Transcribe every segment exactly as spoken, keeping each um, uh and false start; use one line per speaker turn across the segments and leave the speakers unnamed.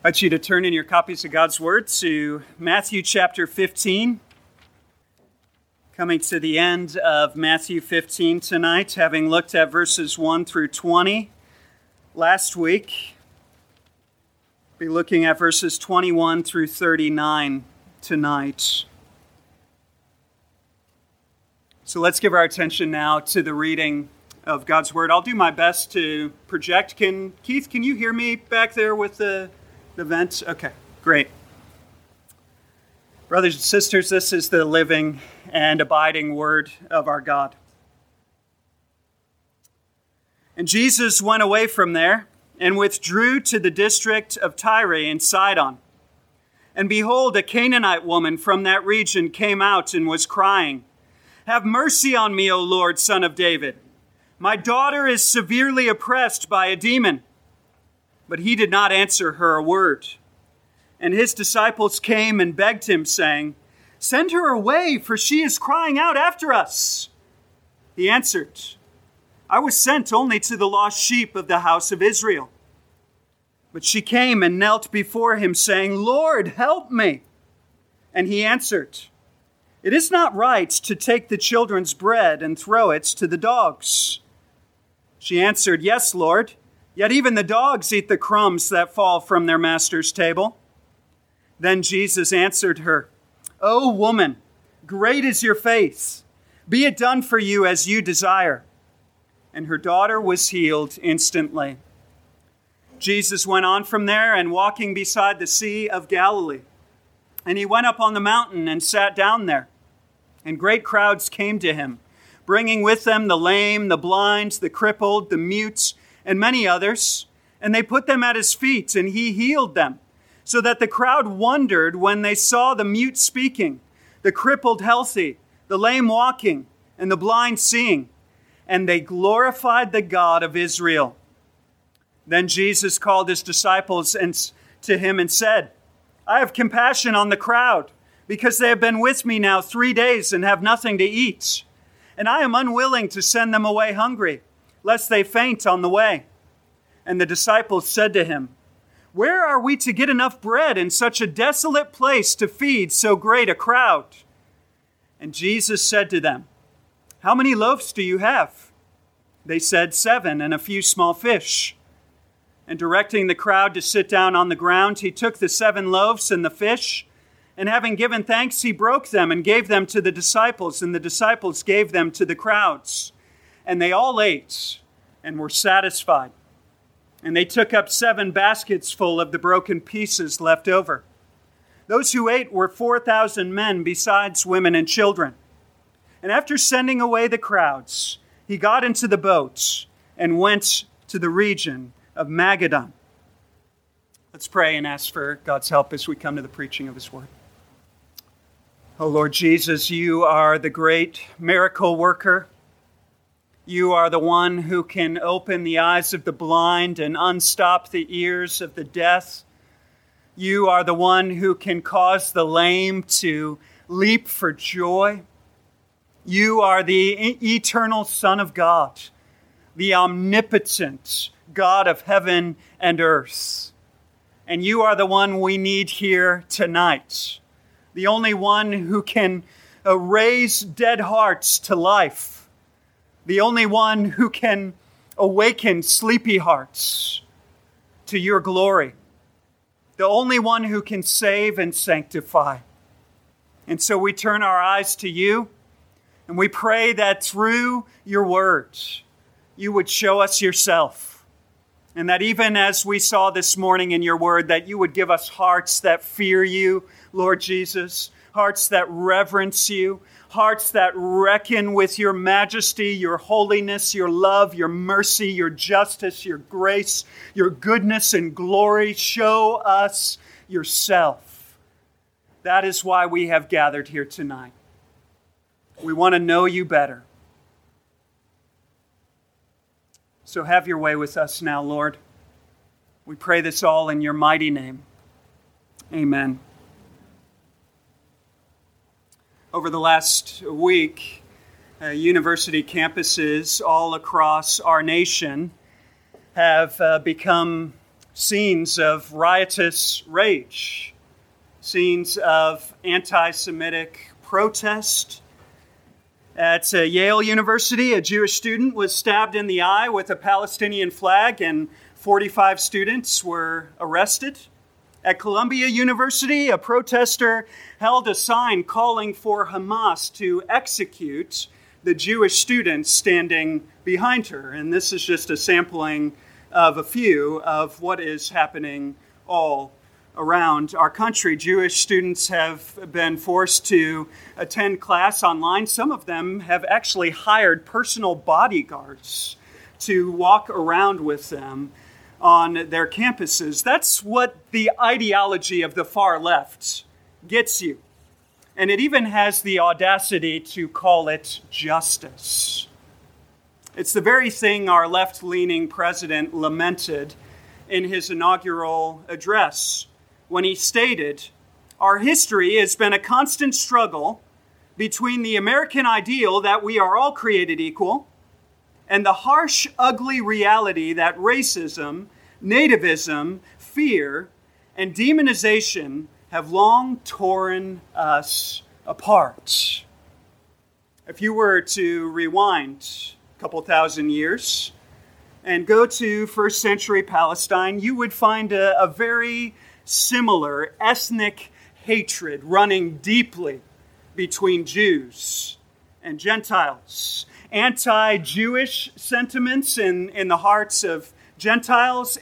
I invite you to turn in your copies of God's Word to Matthew chapter fifteen. Coming to the end of Matthew fifteen tonight, having looked at verses one through twenty last week. We'll be looking at verses twenty-one through thirty-nine tonight. So let's give our attention now to the reading of God's Word. I'll do my best to project. Can Keith, can you hear me back there with the The vent? Okay, great. Brothers and sisters, this is the living and abiding word of our God. And Jesus went away from there and withdrew to the district of Tyre and Sidon. And behold, a Canaanite woman from that region came out and was crying, "Have mercy on me, O Lord, Son of David. My daughter is severely oppressed by a demon." But he did not answer her a word. And his disciples came and begged him, saying, "Send her away, for she is crying out after us." He answered, "I was sent only to the lost sheep of the house of Israel." But she came and knelt before him, saying, "Lord, help me." And he answered, "It is not right to take the children's bread and throw it to the dogs." She answered, "Yes, Lord. Yet even the dogs eat the crumbs that fall from their master's table." Then Jesus answered her, "O woman, great is your faith. Be it done for you as you desire." And her daughter was healed instantly. Jesus went on from there and walking beside the Sea of Galilee. And he went up on the mountain and sat down there. And great crowds came to him, bringing with them the lame, the blind, the crippled, the mute, and many others, and they put them at his feet, and he healed them, so that the crowd wondered when they saw the mute speaking, the crippled healthy, the lame walking, and the blind seeing, and they glorified the God of Israel. Then Jesus called his disciples and to him and said, "I have compassion on the crowd, because they have been with me now three days and have nothing to eat, and I am unwilling to send them away hungry, lest they faint on the way." And the disciples said to him, "Where are we to get enough bread in such a desolate place to feed so great a crowd?" And Jesus said to them, "How many loaves do you have?" They said, "Seven, and a few small fish." And directing the crowd to sit down on the ground, he took the seven loaves and the fish, and having given thanks, he broke them and gave them to the disciples, and the disciples gave them to the crowds. And they all ate and were satisfied. And they took up seven baskets full of the broken pieces left over. Those who ate were four thousand men, besides women and children. And after sending away the crowds, he got into the boat and went to the region of Magadan. Let's pray and ask for God's help as we come to the preaching of his word. Oh Lord Jesus, you are the great miracle worker. You are the one who can open the eyes of the blind and unstop the ears of the deaf. You are the one who can cause the lame to leap for joy. You are the eternal Son of God, the omnipotent God of heaven and earth. And you are the one we need here tonight, the only one who can raise dead hearts to life, the only one who can awaken sleepy hearts to your glory, the only one who can save and sanctify. And so we turn our eyes to you, and we pray that through your words, you would show us yourself. And that even as we saw this morning in your word, that you would give us hearts that fear you, Lord Jesus, hearts that reverence you, hearts that reckon with your majesty, your holiness, your love, your mercy, your justice, your grace, your goodness and glory. Show us yourself. That is why we have gathered here tonight. We want to know you better. So have your way with us now, Lord. We pray this all in your mighty name. Amen. Over the last week, uh, university campuses all across our nation have uh, become scenes of riotous rage, scenes of anti-Semitic protest. At uh, Yale University, a Jewish student was stabbed in the eye with a Palestinian flag, and forty-five students were arrested. At Columbia University, a protester held a sign calling for Hamas to execute the Jewish students standing behind her. And this is just a sampling of a few of what is happening all around our country. Jewish students have been forced to attend class online. Some of them have actually hired personal bodyguards to walk around with them on their campuses. That's what the ideology of the far left gets you. And it even has the audacity to call it justice. It's the very thing our left-leaning president lamented in his inaugural address when he stated, "Our history has been a constant struggle between the American ideal that we are all created equal and the harsh, ugly reality that racism, nativism, fear, and demonization have long torn us apart." If you were to rewind a couple thousand years and go to first century Palestine, you would find a, a very similar ethnic hatred running deeply between Jews and Gentiles. Anti-Jewish sentiments in, in the hearts of Gentiles,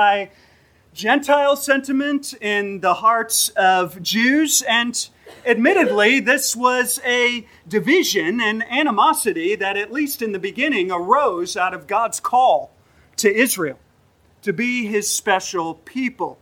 anti-Gentile sentiment in the hearts of Jews, and admittedly, this was a division and animosity that, at least in the beginning, arose out of God's call to Israel to be his special people.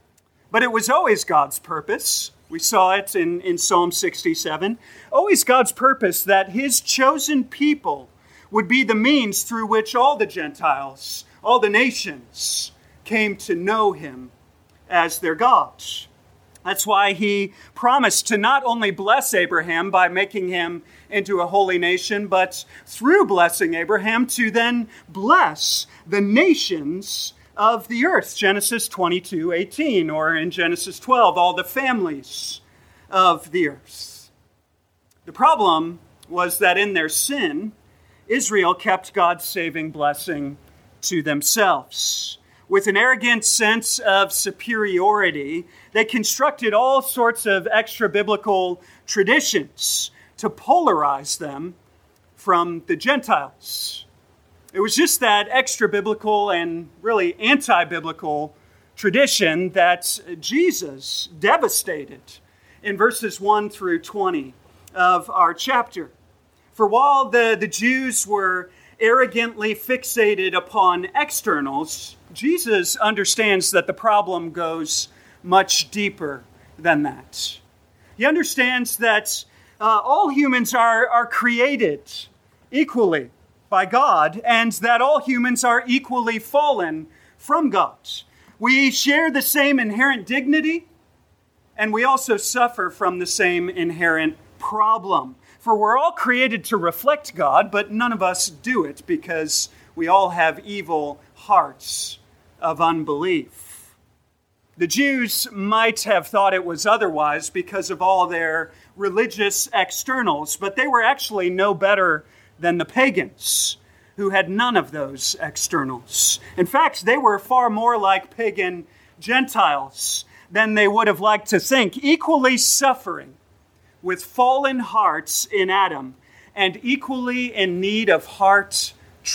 But it was always God's purpose. We saw it in, in Psalm sixty-seven. Always God's purpose that his chosen people would be the means through which all the Gentiles, all the nations, came to know him as their God. That's why he promised to not only bless Abraham by making him into a holy nation, but through blessing Abraham to then bless the nations of the earth. Genesis twenty-two eighteen, or in Genesis twelve, all the families of the earth. The problem was that in their sin, Israel kept God's saving blessing to themselves. With an arrogant sense of superiority, they constructed all sorts of extra-biblical traditions to polarize them from the Gentiles. It was just that extra-biblical and really anti-biblical tradition that Jesus devastated in verses one through twenty of our chapter. For while the, the Jews were arrogantly fixated upon externals, Jesus understands that the problem goes much deeper than that. He understands that uh, all humans are, are created equally by God, and that all humans are equally fallen from God. We share the same inherent dignity, and we also suffer from the same inherent problem. For we're all created to reflect God, but none of us do it because we all have evil hearts of unbelief. The Jews might have thought it was otherwise because of all their religious externals, but they were actually no better than the pagans, who had none of those externals. In fact, they were far more like pagan Gentiles than they would have liked to think, equally suffering with fallen hearts in Adam and equally in need of heart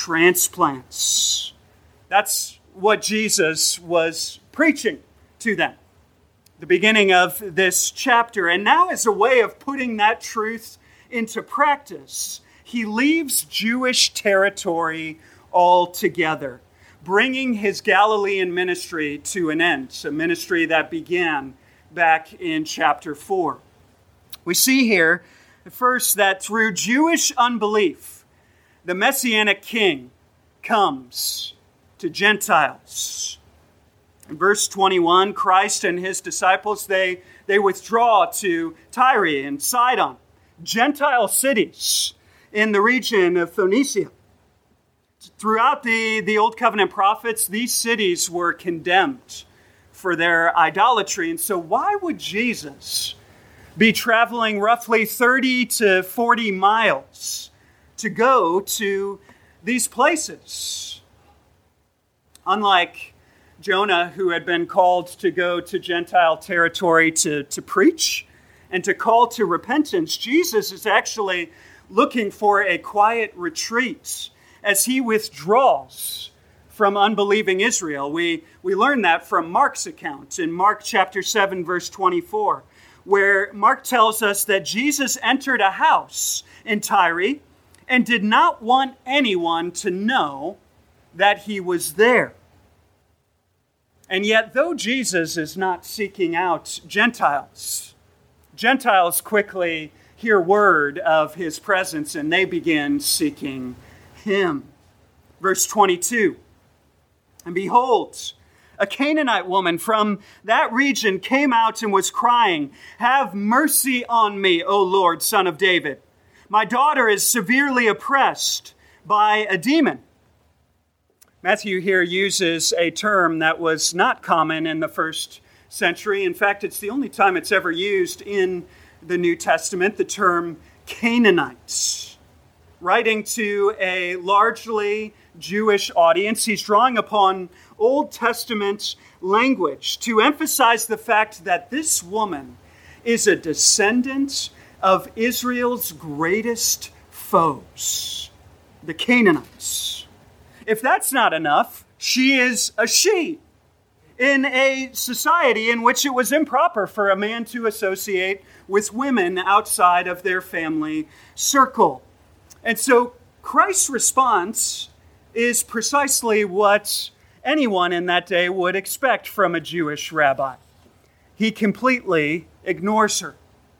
transplants. That's what Jesus was preaching to them, the beginning of this chapter. And now, as a way of putting that truth into practice, he leaves Jewish territory altogether, bringing his Galilean ministry to an end, a ministry that began back in chapter four. We see here, first, that through Jewish unbelief, the Messianic king comes to Gentiles. In verse twenty-one, Christ and his disciples, they, they withdraw to Tyre and Sidon, Gentile cities in the region of Phoenicia. Throughout the, the Old Covenant prophets, these cities were condemned for their idolatry. And so why would Jesus be traveling roughly thirty to forty miles to go to these places? Unlike Jonah, who had been called to go to Gentile territory to, to preach and to call to repentance, Jesus is actually looking for a quiet retreat as he withdraws from unbelieving Israel. We, we learn that from Mark's account in Mark chapter seven, verse twenty-four, where Mark tells us that Jesus entered a house in Tyre and did not want anyone to know that he was there. And yet, though Jesus is not seeking out Gentiles, Gentiles quickly hear word of his presence and they begin seeking him. Verse twenty-two, and behold, a Canaanite woman from that region came out and was crying, "Have mercy on me, O Lord, Son of David. My daughter is severely oppressed by a demon." Matthew here uses a term that was not common in the first century. In fact, it's the only time it's ever used in the New Testament, the term Canaanites. Writing to a largely Jewish audience, he's drawing upon Old Testament language to emphasize the fact that this woman is a descendant of Israel's greatest foes, the Canaanites. If that's not enough, she is a she in a society in which it was improper for a man to associate with women outside of their family circle. And so Christ's response is precisely what anyone in that day would expect from a Jewish rabbi. He completely ignores her.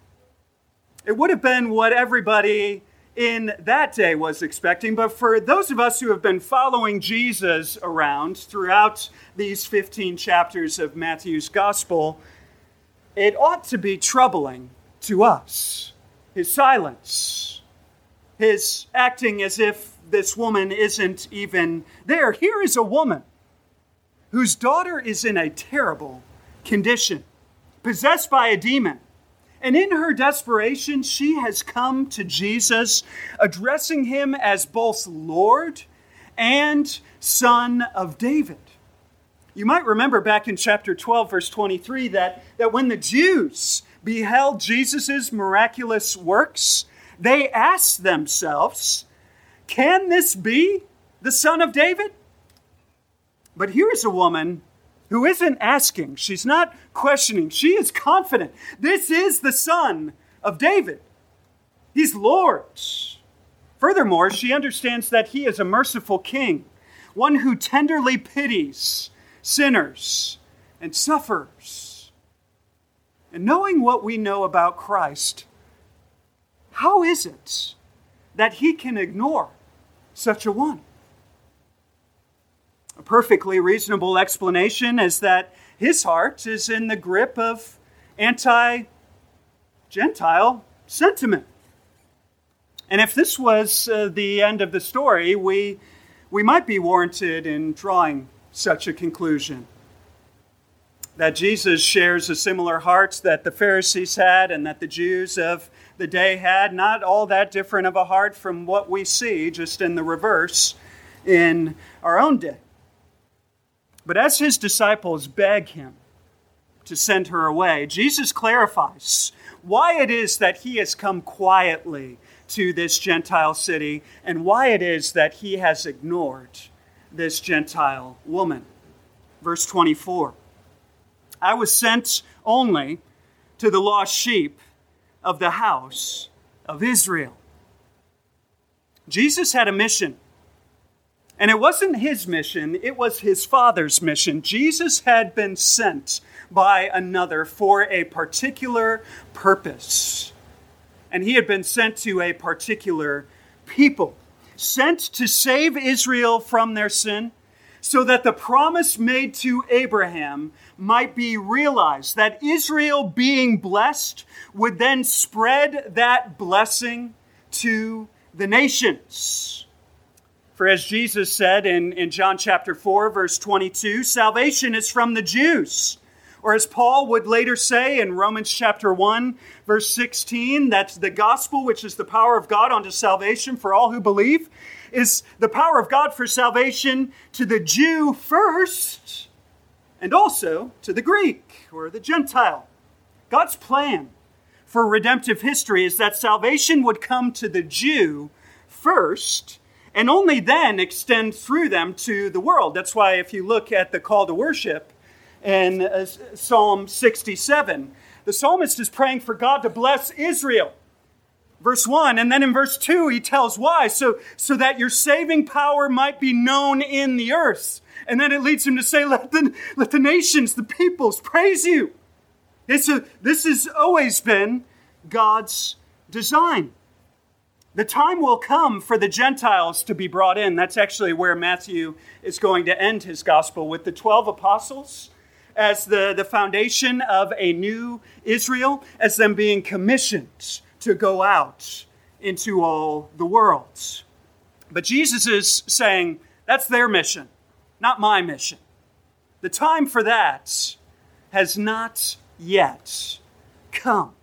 It would have been what everybody in that day was expecting, but for those of us who have been following Jesus around throughout these fifteen chapters of Matthew's gospel, it ought to be troubling to us. His silence, his acting as if this woman isn't even there. Here is a woman whose daughter is in a terrible condition, possessed by a demon. And in her desperation, she has come to Jesus, addressing him as both Lord and Son of David. You might remember back in chapter twelve, verse twenty-three, that, that when the Jews beheld Jesus' miraculous works, they asked themselves, "Can this be the Son of David?" But here's a woman who isn't asking. She's not questioning. She is confident. This is the Son of David. He's Lord. Furthermore, she understands that he is a merciful king, one who tenderly pities sinners and sufferers. And knowing what we know about Christ, how is it that he can ignore such a one? A perfectly reasonable explanation is that his heart is in the grip of anti-Gentile sentiment. And if this was uh, the end of the story, we, we might be warranted in drawing such a conclusion. That Jesus shares a similar heart that the Pharisees had and that the Jews of the day had, not all that different of a heart from what we see, just in the reverse, in our own day. But as his disciples beg him to send her away, Jesus clarifies why it is that he has come quietly to this Gentile city and why it is that he has ignored this Gentile woman. Verse twenty-four, "I was sent only to the lost sheep of the house of Israel." Jesus had a mission. And it wasn't his mission, it was his Father's mission. Jesus had been sent by another for a particular purpose. And he had been sent to a particular people, sent to save Israel from their sin, so that the promise made to Abraham might be realized, that Israel being blessed would then spread that blessing to the nations. For as Jesus said in, in John chapter four, verse twenty-two, salvation is from the Jews. Or as Paul would later say in Romans chapter one, verse sixteen, that the gospel, which is the power of God unto salvation for all who believe, is the power of God for salvation to the Jew first, and also to the Greek or the Gentile. God's plan for redemptive history is that salvation would come to the Jew first, and only then extend through them to the world. That's why if you look at the call to worship in uh, Psalm sixty-seven, the psalmist is praying for God to bless Israel. Verse one, and then in verse two, he tells why. So, so that your saving power might be known in the earth. And then it leads him to say, let the, let the nations, the peoples, praise you. It's a, this has always been God's design. The time will come for the Gentiles to be brought in. That's actually where Matthew is going to end his gospel, with the twelve apostles as the, the foundation of a new Israel, as them being commissioned to go out into all the world. But Jesus is saying, that's their mission, not my mission. The time for that has not yet come.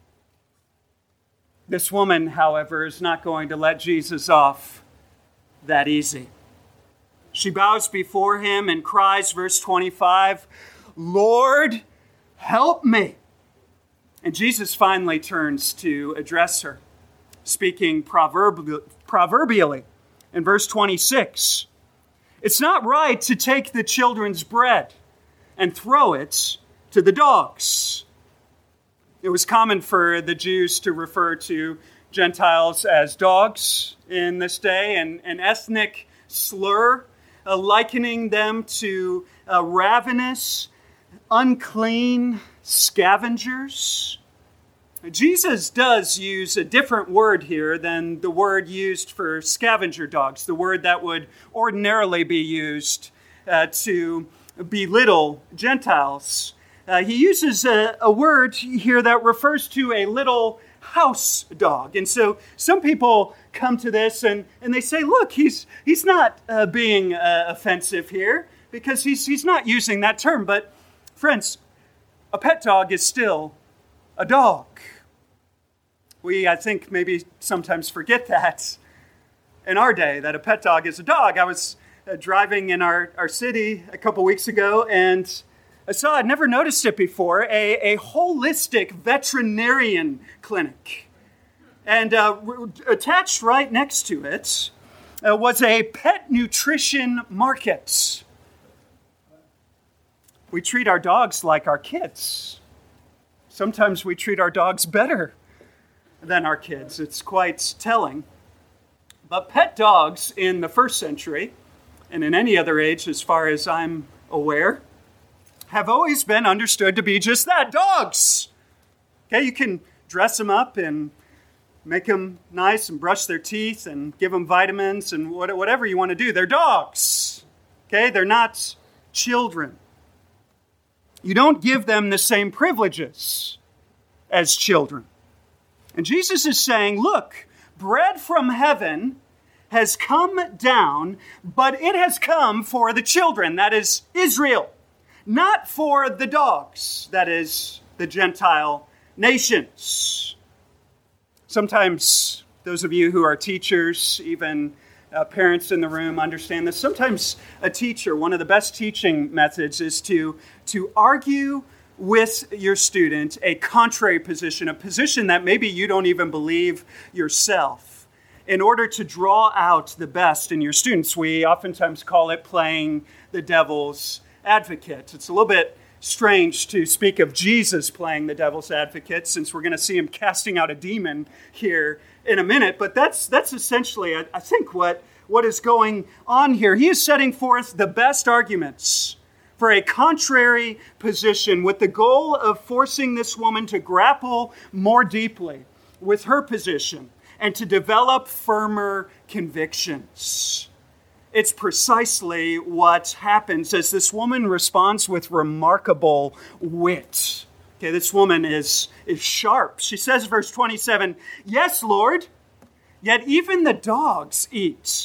This woman, however, is not going to let Jesus off that easy. She bows before him and cries, verse twenty-five, Lord, help me. And Jesus finally turns to address her, speaking proverb- proverbially in verse twenty-six. It's not right to take the children's bread and throw it to the dogs. It was common for the Jews to refer to Gentiles as dogs in this day, and an ethnic slur, uh, likening them to uh, ravenous, unclean scavengers. Jesus does use a different word here than the word used for scavenger dogs, the word that would ordinarily be used uh, to belittle Gentiles. Uh, he uses a, a word here that refers to a little house dog. And so some people come to this and, and they say, look, he's he's not uh, being uh, offensive here because he's he's not using that term. But friends, a pet dog is still a dog. We, I think, maybe sometimes forget that in our day, that a pet dog is a dog. I was uh, driving in our, our city a couple weeks ago, and I saw, I'd never noticed it before, a, a holistic veterinarian clinic. And uh, attached right next to it uh, was a pet nutrition market. We treat our dogs like our kids. Sometimes we treat our dogs better than our kids. It's quite telling. But pet dogs in the first century, and in any other age as far as I'm aware, have always been understood to be just that, dogs. Okay, you can dress them up and make them nice and brush their teeth and give them vitamins and whatever you want to do. They're dogs. Okay, they're not children. You don't give them the same privileges as children. And Jesus is saying, look, bread from heaven has come down, but it has come for the children, that is Israel, not for the dogs, that is the Gentile nations. Sometimes those of you who are teachers, even uh, parents in the room, understand this. Sometimes a teacher, one of the best teaching methods is to, to argue with your student a contrary position, a position that maybe you don't even believe yourself, in order to draw out the best in your students. We oftentimes call it playing the devil's advocate. It's a little bit strange to speak of Jesus playing the devil's advocate, since we're going to see him casting out a demon here in a minute. But that's that's essentially, I, I think, what, what is going on here. He is setting forth the best arguments for a contrary position, with the goal of forcing this woman to grapple more deeply with her position and to develop firmer convictions. It's precisely what happens as this woman responds with remarkable wit. Okay, this woman is, is sharp. She says, verse twenty-seven, "Yes, Lord, yet even the dogs eat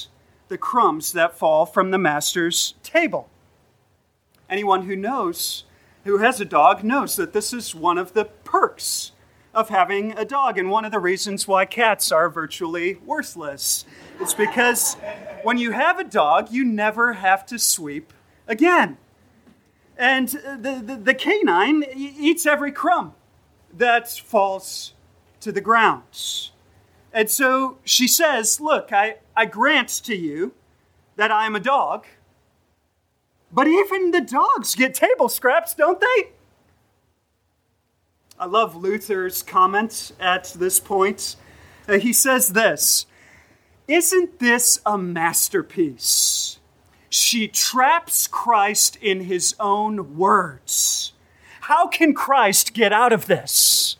the crumbs that fall from the master's table. Anyone who knows, who has a dog, knows that this is one of the perks of having a dog, and one of the reasons why cats are virtually worthless. It's because when you have a dog, you never have to sweep again. And the, the, the canine eats every crumb that falls to the ground. And so she says, look, I, I grant to you that I am a dog, but even the dogs get table scraps, don't they? I love Luther's comment at this point. Uh, he says this, "Isn't this a masterpiece? She traps Christ in his own words. How can Christ get out of this?"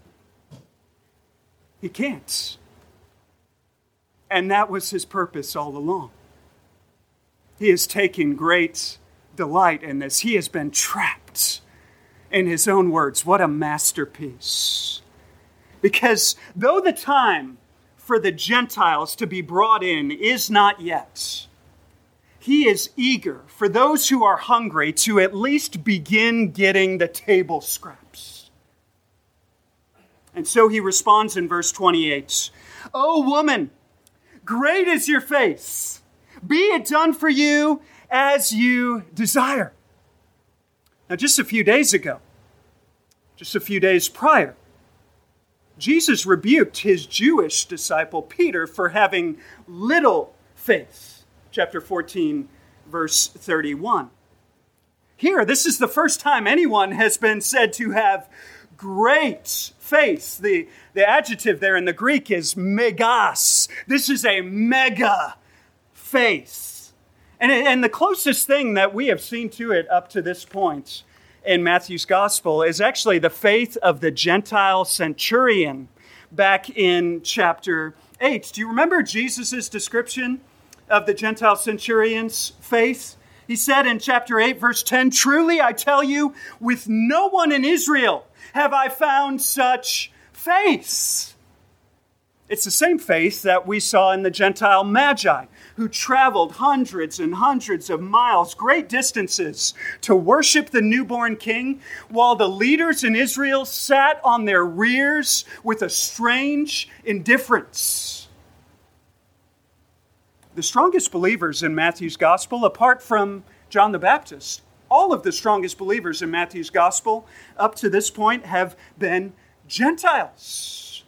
He can't. And that was his purpose all along. He has taken great delight in this. He has been trapped in his own words. What a masterpiece. Because though the time for the Gentiles to be brought in is not yet, he is eager for those who are hungry to at least begin getting the table scraps. And so he responds in verse twenty-eight, "O woman, great is your faith. Be it done for you as you desire." Now, just a few days ago, just a few days prior, Jesus rebuked his Jewish disciple Peter for having little faith. Chapter fourteen, verse thirty-one. Here, this is the first time anyone has been said to have great faith. The, the adjective there in the Greek is megas. This is a mega faith. And, and the closest thing that we have seen to it up to this point in Matthew's gospel is actually the faith of the Gentile centurion back in chapter eight. Do you remember Jesus' description of the Gentile centurion's faith? He said in chapter eight, verse ten, "Truly I tell you, with no one in Israel have I found such faith." It's the same faith that we saw in the Gentile Magi, who traveled hundreds and hundreds of miles, great distances, to worship the newborn king, while the leaders in Israel sat on their rears with a strange indifference. The strongest believers in Matthew's gospel, apart from John the Baptist, all of the strongest believers in Matthew's gospel up to this point have been Gentiles.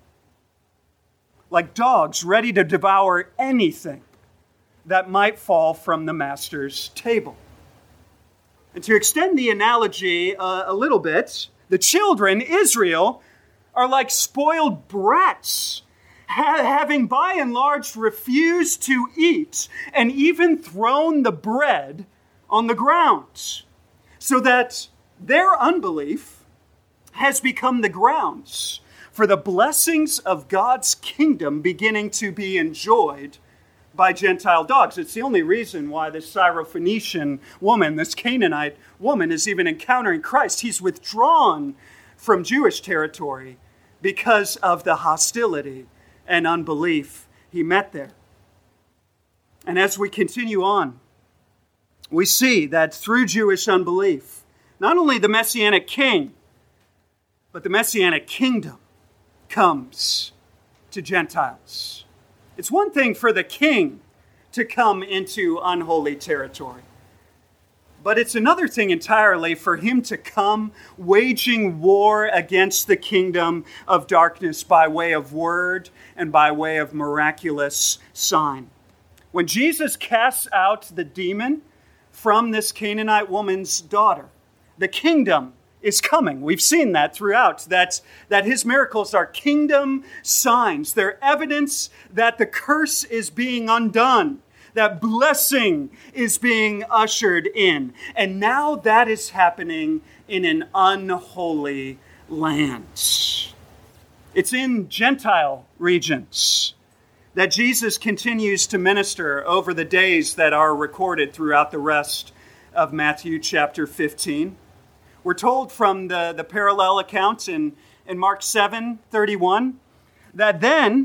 Like dogs ready to devour anything that might fall from the master's table. And to extend the analogy uh, a little bit, the children, Israel, are like spoiled brats, ha- having by and large refused to eat and even thrown the bread on the ground, so that their unbelief has become the grounds for the blessings of God's kingdom beginning to be enjoyed by Gentile dogs. It's the only reason why this Syrophoenician woman, this Canaanite woman, is even encountering Christ. He's withdrawn from Jewish territory because of the hostility and unbelief he met there. And as we continue on, we see that through Jewish unbelief, not only the Messianic king, but the Messianic kingdom comes to Gentiles. It's one thing for the king to come into unholy territory, but it's another thing entirely for him to come waging war against the kingdom of darkness by way of word and by way of miraculous sign. When Jesus casts out the demon from this Canaanite woman's daughter, the kingdom is coming. We've seen that throughout, that, that his miracles are kingdom signs. They're evidence that the curse is being undone, that blessing is being ushered in. And now that is happening in an unholy land. It's in Gentile regions that Jesus continues to minister over the days that are recorded throughout the rest of Matthew chapter fifteen. We're told from the, the parallel accounts in, in Mark seven thirty-one that then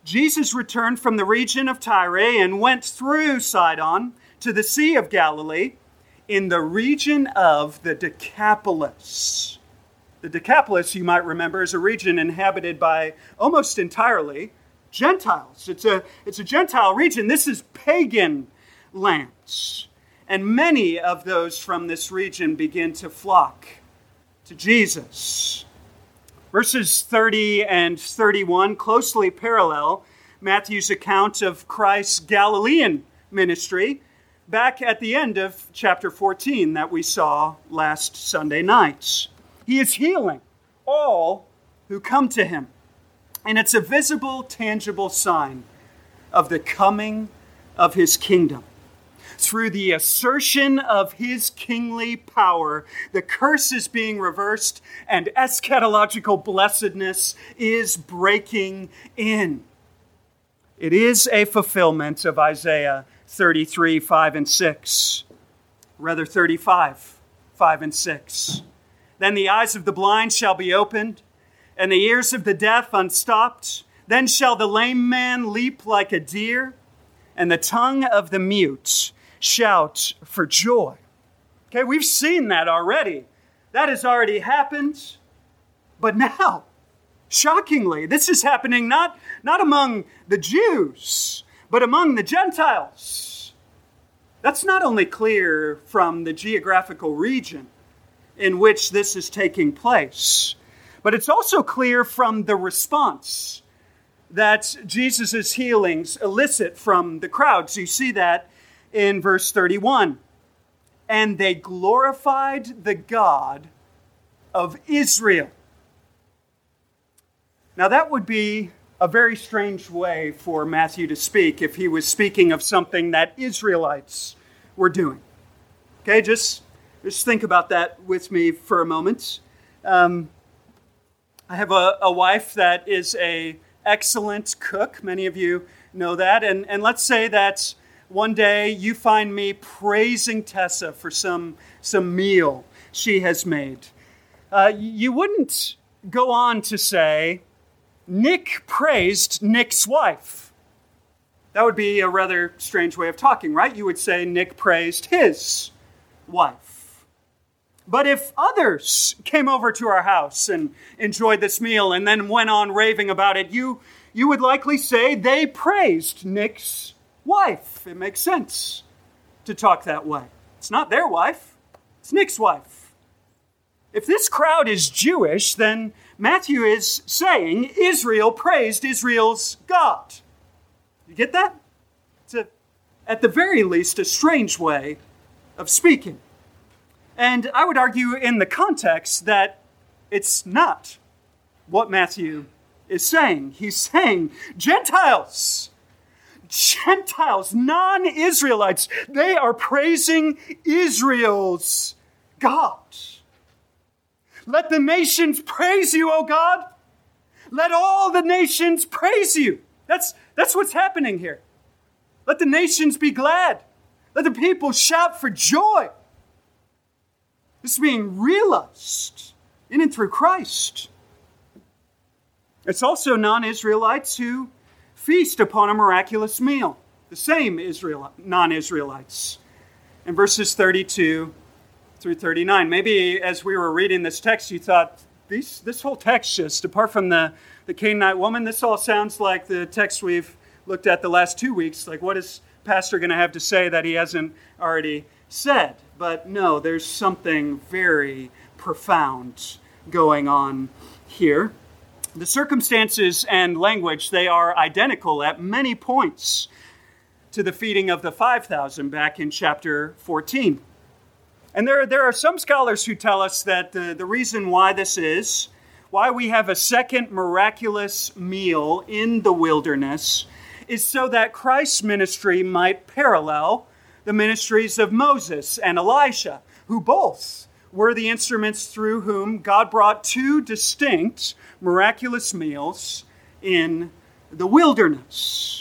Jesus returned from the region of Tyre and went through Sidon to the Sea of Galilee in the region of the Decapolis. The Decapolis, you might remember, is a region inhabited by almost entirely Gentiles. It's a, it's a Gentile region. This is pagan lands. And many of those from this region begin to flock to Jesus. Verses thirty and thirty-one closely parallel Matthew's account of Christ's Galilean ministry back at the end of chapter fourteen that we saw last Sunday night. He is healing all who come to him. And it's a visible, tangible sign of the coming of his kingdom. Through the assertion of his kingly power, the curse is being reversed and eschatological blessedness is breaking in. It is a fulfillment of Isaiah thirty-three, five and six. Rather, thirty-five, five and six. Then the eyes of the blind shall be opened, and the ears of the deaf unstopped. Then shall the lame man leap like a deer, and the tongue of the mute shout for joy. Okay, we've seen that already. That has already happened. But now, shockingly, this is happening not, not among the Jews, but among the Gentiles. That's not only clear from the geographical region in which this is taking place, but it's also clear from the response that Jesus' healings elicit from the crowds. You see that in verse thirty-one. And they glorified the God of Israel. Now that would be a very strange way for Matthew to speak if he was speaking of something that Israelites were doing. Okay, just, just think about that with me for a moment. Um, I have a, a wife that is an excellent cook. Many of you know that. And, and let's say that one day you find me praising Tessa for some, some meal she has made. Uh, you wouldn't go on to say, Nick praised Nick's wife. That would be a rather strange way of talking, right? You would say Nick praised his wife. But if others came over to our house and enjoyed this meal and then went on raving about it, you, you would likely say they praised Nick's wife. It makes sense to talk that way. It's not their wife. It's Nick's wife. If this crowd is Jewish, then Matthew is saying Israel praised Israel's God. You get that? It's a, at the very least, a strange way of speaking. And I would argue in the context that it's not what Matthew is saying. He's saying Gentiles, Gentiles, non-Israelites, they are praising Israel's God. Let the nations praise you, O God. Let all the nations praise you. That's, that's what's happening here. Let the nations be glad. Let the people shout for joy. This is being realized in and through Christ. It's also non-Israelites who feast upon a miraculous meal. The same Israel, non-Israelites. In verses thirty-two through thirty-nine. Maybe as we were reading this text, you thought, these, this whole text just, apart from the, the Canaanite woman, this all sounds like the text we've looked at the last two weeks. Like, what is Pastor going to have to say that he hasn't already said? But no, there's something very profound going on here. The circumstances and language, they are identical at many points to the feeding of the five thousand back in chapter fourteen. And there, there are some scholars who tell us that the, the reason why this is, why we have a second miraculous meal in the wilderness, is so that Christ's ministry might parallel the ministries of Moses and Elisha, who both were the instruments through whom God brought two distinct miraculous meals in the wilderness.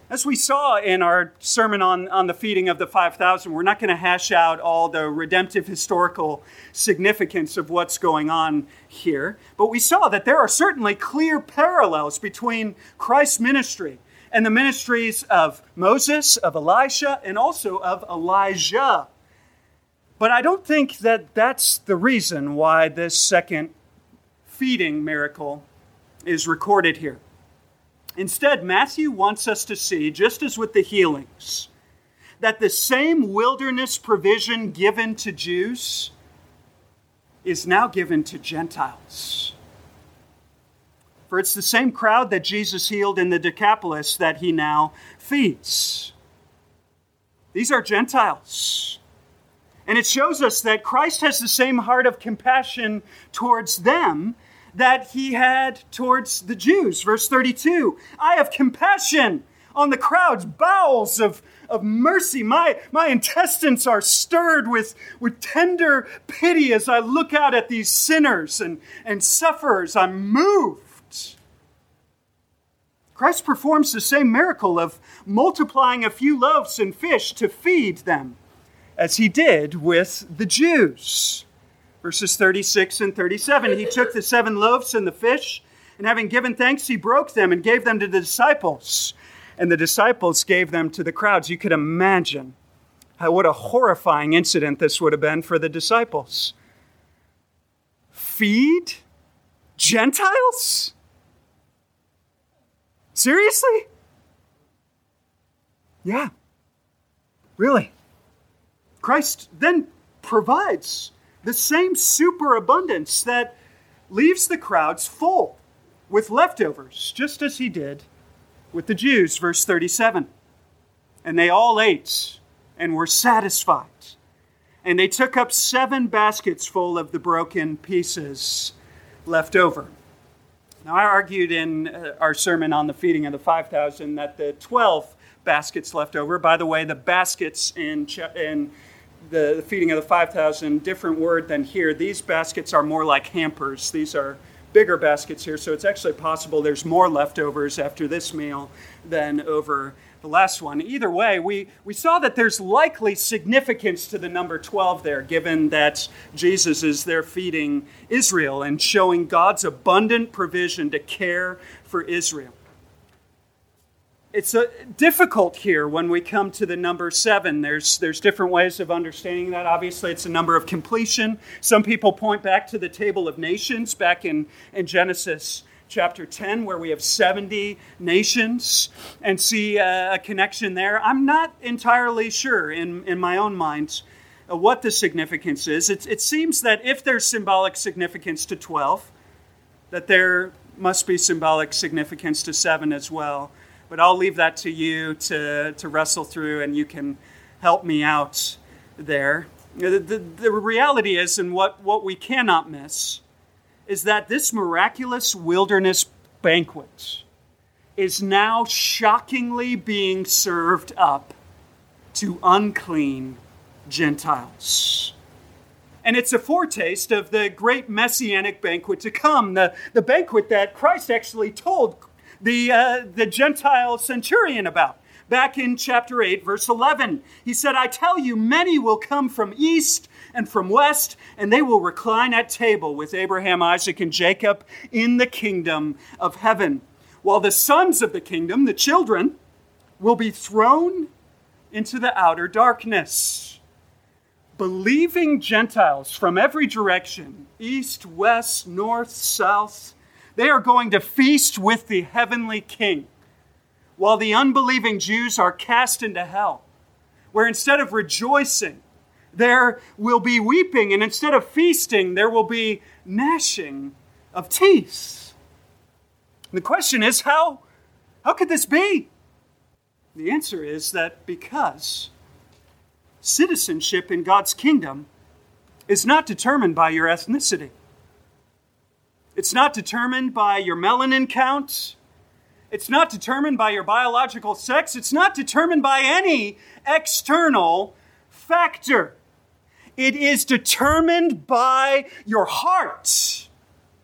As we saw in our sermon on, on the feeding of the five thousand, we're not going to hash out all the redemptive historical significance of what's going on here. But we saw that there are certainly clear parallels between Christ's ministry and the ministries of Moses, of Elisha, and also of Elijah. But I don't think that that's the reason why this second feeding miracle is recorded here. Instead, Matthew wants us to see, just as with the healings, that the same wilderness provision given to Jews is now given to Gentiles. For it's the same crowd that Jesus healed in the Decapolis that he now feeds. These are Gentiles. And it shows us that Christ has the same heart of compassion towards them that he had towards the Jews. Verse thirty-two, I have compassion on the crowd's bowels of, of mercy. My, my intestines are stirred with, with tender pity as I look out at these sinners and, and sufferers. I'm moved. Christ performs the same miracle of multiplying a few loaves and fish to feed them, as he did with the Jews. Verses thirty-six and thirty-seven, he took the seven loaves and the fish, and having given thanks, he broke them and gave them to the disciples. And the disciples gave them to the crowds. You could imagine how, what a horrifying incident this would have been for the disciples. Feed Gentiles? Seriously? Yeah, really. Christ then provides the same superabundance that leaves the crowds full with leftovers, just as he did with the Jews. Verse thirty-seven. And they all ate and were satisfied. And they took up seven baskets full of the broken pieces left over. Now, I argued in our sermon on the feeding of the five thousand that the twelve baskets left over, by the way, the baskets in, in the feeding of the five thousand, different word than here. These baskets are more like hampers. These are bigger baskets here, so it's actually possible there's more leftovers after this meal than over the last one. Either way, we, we saw that there's likely significance to the number twelve there, given that Jesus is there feeding Israel and showing God's abundant provision to care for Israel. It's a, difficult here when we come to the number seven. There's, there's different ways of understanding that. Obviously, it's a number of completion. Some people point back to the table of nations back in, in Genesis chapter ten, where we have seventy nations, and see a, a connection there. I'm not entirely sure in, in my own mind uh, what the significance is. It, it seems that if there's symbolic significance to twelve, that there must be symbolic significance to seven as well. But I'll leave that to you to, to wrestle through, and you can help me out there. The, the, the reality is, and what, what we cannot miss, is that this miraculous wilderness banquet is now shockingly being served up to unclean Gentiles. And it's a foretaste of the great messianic banquet to come, the, the banquet that Christ actually told the, uh, the Gentile centurion about. Back in chapter eight, verse eleven, he said, I tell you, many will come from east and from west, and they will recline at table with Abraham, Isaac, and Jacob in the kingdom of heaven. While the sons of the kingdom, the children, will be thrown into the outer darkness. Believing Gentiles from every direction, east, west, north, south, they are going to feast with the heavenly King, while the unbelieving Jews are cast into hell, where instead of rejoicing, there will be weeping, and instead of feasting, there will be gnashing of teeth. And the question is, how, how could this be? The answer is that because citizenship in God's kingdom is not determined by your ethnicity. It's not determined by your melanin count. It's not determined by your biological sex. It's not determined by any external factor. It is determined by your heart.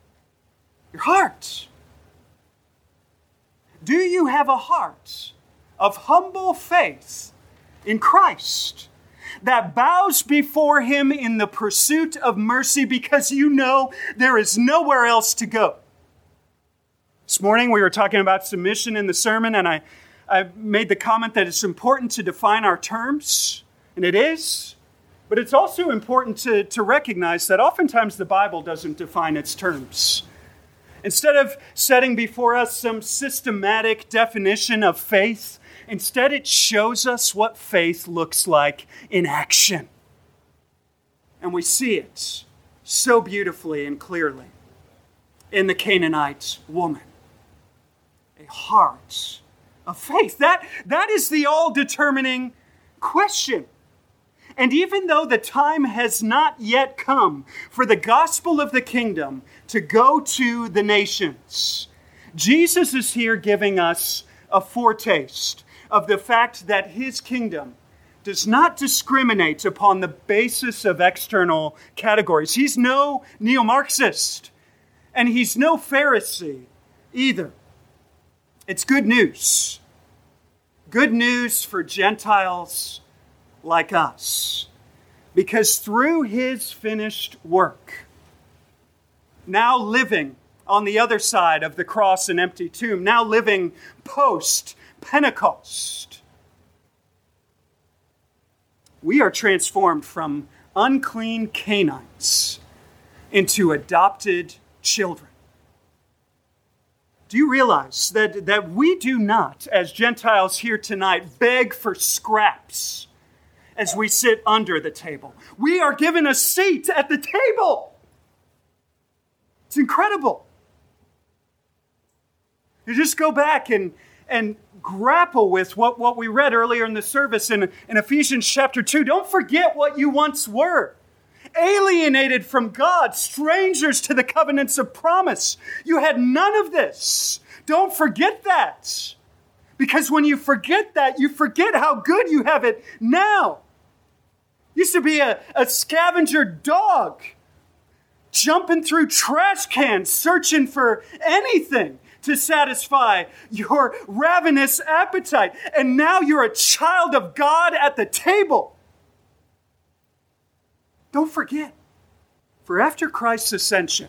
Your heart. Do you have a heart of humble faith in Christ that bows before him in the pursuit of mercy because you know there is nowhere else to go. This morning we were talking about submission in the sermon, and I, I made the comment that it's important to define our terms, and it is, but it's also important to, to recognize that oftentimes the Bible doesn't define its terms. Instead of setting before us some systematic definition of faith, instead it shows us what faith looks like in action. And we see it so beautifully and clearly in the Canaanite woman. A heart of faith. That, that is the all-determining question. And even though the time has not yet come for the gospel of the kingdom to go to the nations, Jesus is here giving us a foretaste of the fact that his kingdom does not discriminate upon the basis of external categories. He's no neo-Marxist, and he's no Pharisee either. It's good news. Good news for Gentiles like us. Because through his finished work, now living on the other side of the cross and empty tomb, now living post-Pentecost, we are transformed from unclean Canaanites into adopted children. Do you realize that, that we do not, as Gentiles here tonight, beg for scraps as we sit under the table? We are given a seat at the table. It's incredible. You just go back and, and grapple with what, what we read earlier in the service in, in Ephesians chapter two. Don't forget what you once were. Alienated from God, strangers to the covenants of promise. You had none of this. Don't forget that. Because when you forget that, you forget how good you have it now. Used to be a, a scavenger dog, jumping through trash cans, searching for anything to satisfy your ravenous appetite. And now you're a child of God at the table. Don't forget, for after Christ's ascension,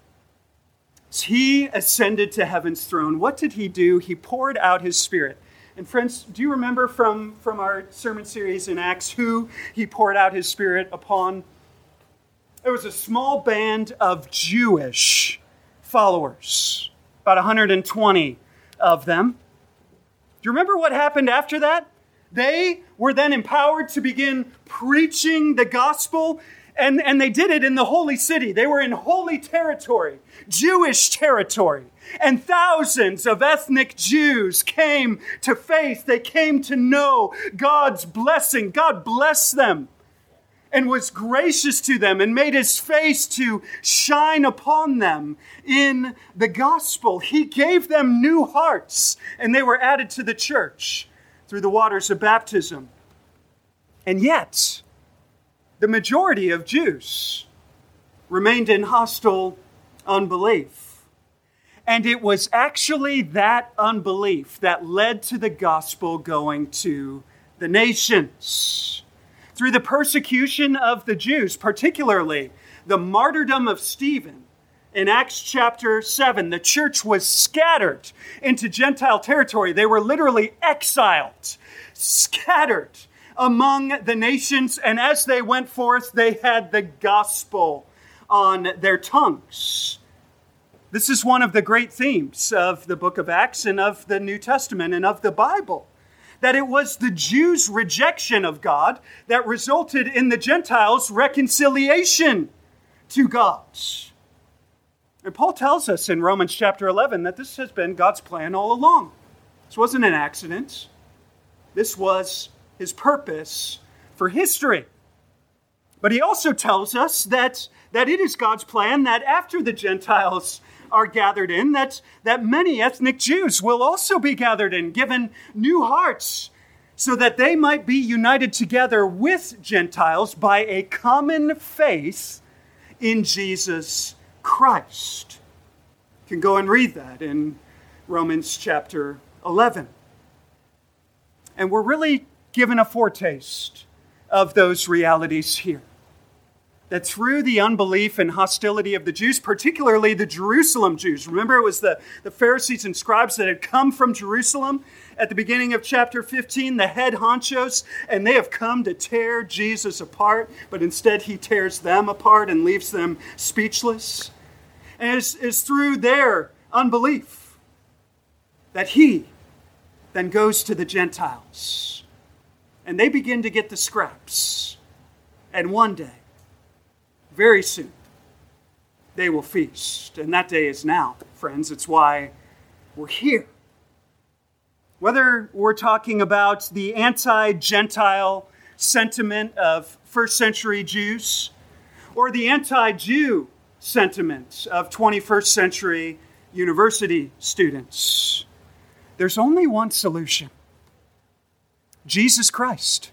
as he ascended to heaven's throne, what did he do? He poured out his Spirit. And friends, do you remember from, from our sermon series in Acts who he poured out his Spirit upon? It was a small band of Jewish followers, about one hundred twenty of them. Do you remember what happened after that? They were then empowered to begin preaching the gospel, and, and they did it in the holy city. They were in holy territory, Jewish territory. And thousands of ethnic Jews came to faith. They came to know God's blessing. God blessed them and was gracious to them and made his face to shine upon them in the gospel. He gave them new hearts, and they were added to the church through the waters of baptism. And yet, the majority of Jews remained in hostile unbelief. And it was actually that unbelief that led to the gospel going to the nations. Through the persecution of the Jews, particularly the martyrdom of Stephen, in Acts chapter seven, the church was scattered into Gentile territory. They were literally exiled, scattered among the nations. And as they went forth, they had the gospel on their tongues. This is one of the great themes of the book of Acts and of the New Testament and of the Bible. That it was the Jews' rejection of God that resulted in the Gentiles' reconciliation to God. And Paul tells us in Romans chapter eleven that this has been God's plan all along. This wasn't an accident. This was his purpose for history. But he also tells us that, that it is God's plan that after the Gentiles are gathered in, that, that many ethnic Jews will also be gathered in, given new hearts, so that they might be united together with Gentiles by a common faith in Jesus Christ. You can go and read that in Romans chapter eleven. And we're really given a foretaste of those realities here. That through the unbelief and hostility of the Jews, particularly the Jerusalem Jews, remember it was the, the Pharisees and scribes that had come from Jerusalem at the beginning of chapter fifteen, the head honchos, and they have come to tear Jesus apart, but instead he tears them apart and leaves them speechless. And it's, it's through their unbelief that he then goes to the Gentiles. And they begin to get the scraps. And one day, very soon, they will feast. And that day is now, friends. It's why we're here. Whether we're talking about the anti-Gentile sentiment of first century Jews or the anti-Jew sentiment of twenty-first century university students, there's only one solution: Jesus Christ.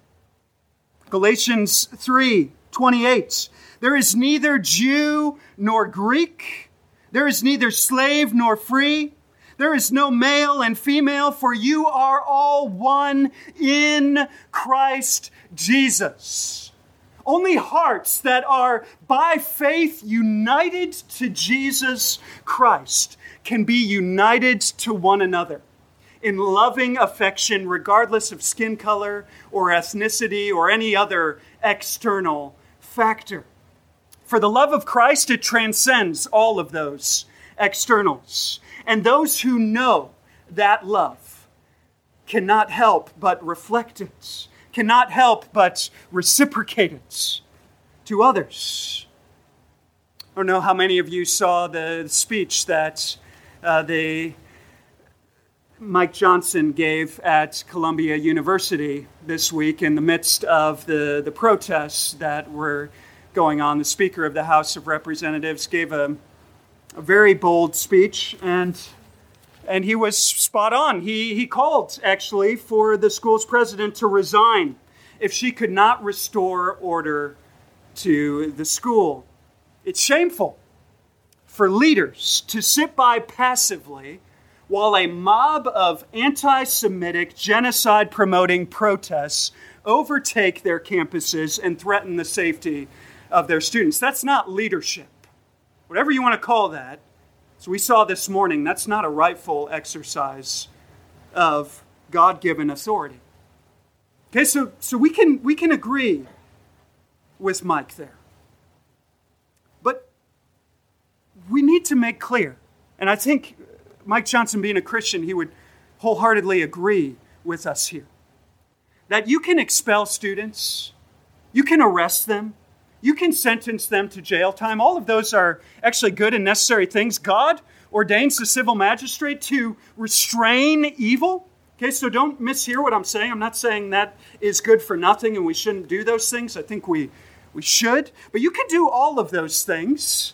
Galatians three twenty-eight. There is neither Jew nor Greek. There is neither slave nor free. There is no male and female, for you are all one in Christ Jesus. Only hearts that are by faith united to Jesus Christ can be united to one another in loving affection, regardless of skin color or ethnicity or any other external factor. For the love of Christ, it transcends all of those externals. And those who know that love cannot help but reflect it, cannot help but reciprocate it to others. I don't know how many of you saw the speech that uh, the Mike Johnson gave at Columbia University this week in the midst of the, the protests that were going on. The Speaker of the House of Representatives gave a, a very bold speech, and and he was spot on. He, he called, actually, for the school's president to resign if she could not restore order to the school. It's shameful for leaders to sit by passively while a mob of anti-Semitic, genocide-promoting protests overtake their campuses and threaten the safety of their students. That's not leadership. Whatever you want to call that, as we saw this morning, that's not a rightful exercise of God-given authority. Okay, so, so we can, we can agree with Mike there. But we need to make clear, and I think Mike Johnson, being a Christian, he would wholeheartedly agree with us here, that you can expel students, you can arrest them, you can sentence them to jail time. All of those are actually good and necessary things. God ordains the civil magistrate to restrain evil. Okay, so don't mishear what I'm saying. I'm not saying that is good for nothing and we shouldn't do those things. I think we, we should. But you can do all of those things.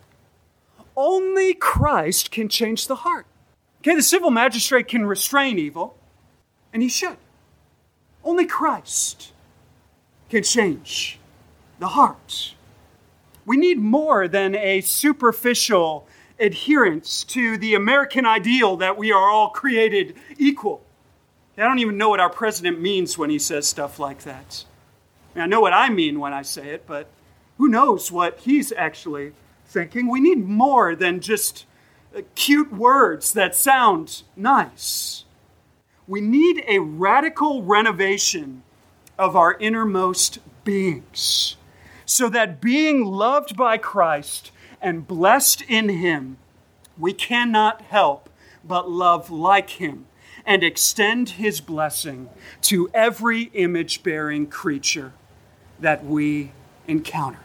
Only Christ can change the heart. Okay, the civil magistrate can restrain evil, and he should. Only Christ can change the heart. We need more than a superficial adherence to the American ideal that we are all created equal. I don't even know what our president means when he says stuff like that. I mean, I know what I mean when I say it, but who knows what he's actually thinking. We need more than just cute words that sound nice. We need a radical renovation of our innermost beings, so that being loved by Christ and blessed in Him, we cannot help but love like Him and extend His blessing to every image-bearing creature that we encounter.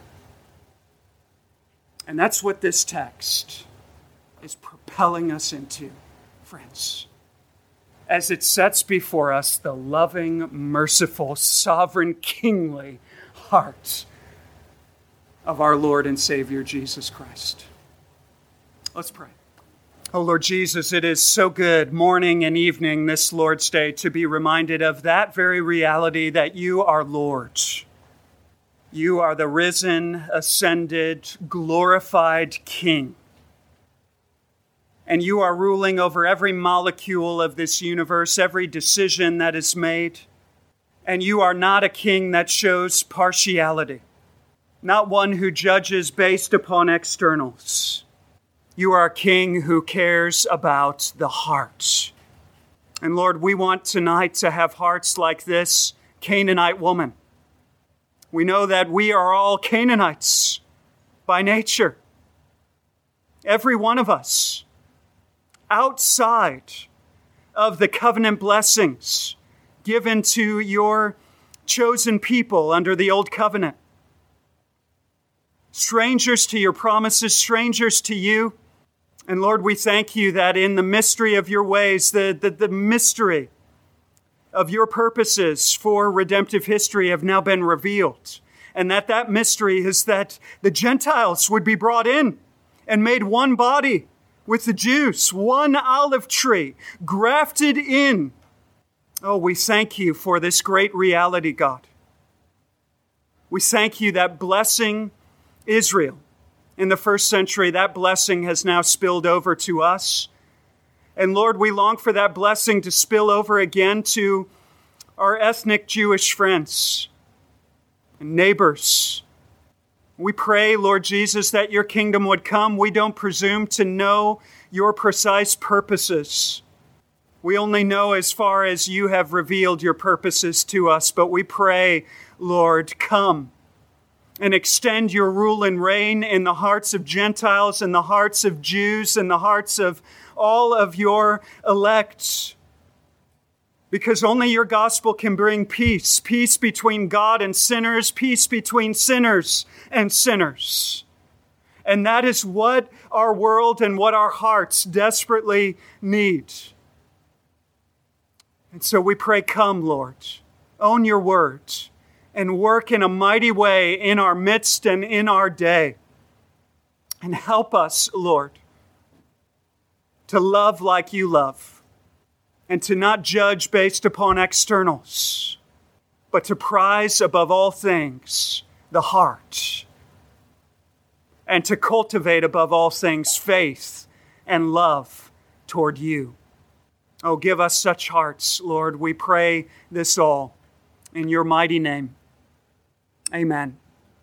And that's what this text is propelling us into, friends, as it sets before us the loving, merciful, sovereign, kingly heart of our Lord and Savior, Jesus Christ. Let's pray. Oh, Lord Jesus, it is so good morning and evening this Lord's Day to be reminded of that very reality that you are Lord. You are the risen, ascended, glorified King. And you are ruling over every molecule of this universe, every decision that is made. And you are not a king that shows partiality, not one who judges based upon externals. You are a king who cares about the heart. And Lord, we want tonight to have hearts like this Canaanite woman. We know that we are all Canaanites by nature. Every one of us, outside of the covenant blessings given to your chosen people under the old covenant. Strangers to your promises, strangers to you. And Lord, we thank you that in the mystery of your ways, the, the, the mystery of your purposes for redemptive history have now been revealed. And that that mystery is that the Gentiles would be brought in and made one body with the Jews, one olive tree, grafted in. Oh, we thank you for this great reality, God. We thank you that blessing Israel in the first century, that blessing has now spilled over to us. And Lord, we long for that blessing to spill over again to our ethnic Jewish friends and neighbors. We pray, Lord Jesus, that your kingdom would come. We don't presume to know your precise purposes. We only know as far as you have revealed your purposes to us, but we pray, Lord, come and extend your rule and reign in the hearts of Gentiles, in the hearts of Jews, in the hearts of all of your elect. Because only your gospel can bring peace, peace between God and sinners, peace between sinners and sinners. And that is what our world and what our hearts desperately need. And so we pray, come, Lord, own your word and work in a mighty way in our midst and in our day. And help us, Lord, to love like you love. And to not judge based upon externals, but to prize above all things the heart. And to cultivate above all things faith and love toward you. Oh, give us such hearts, Lord. We pray this all in your mighty name. Amen.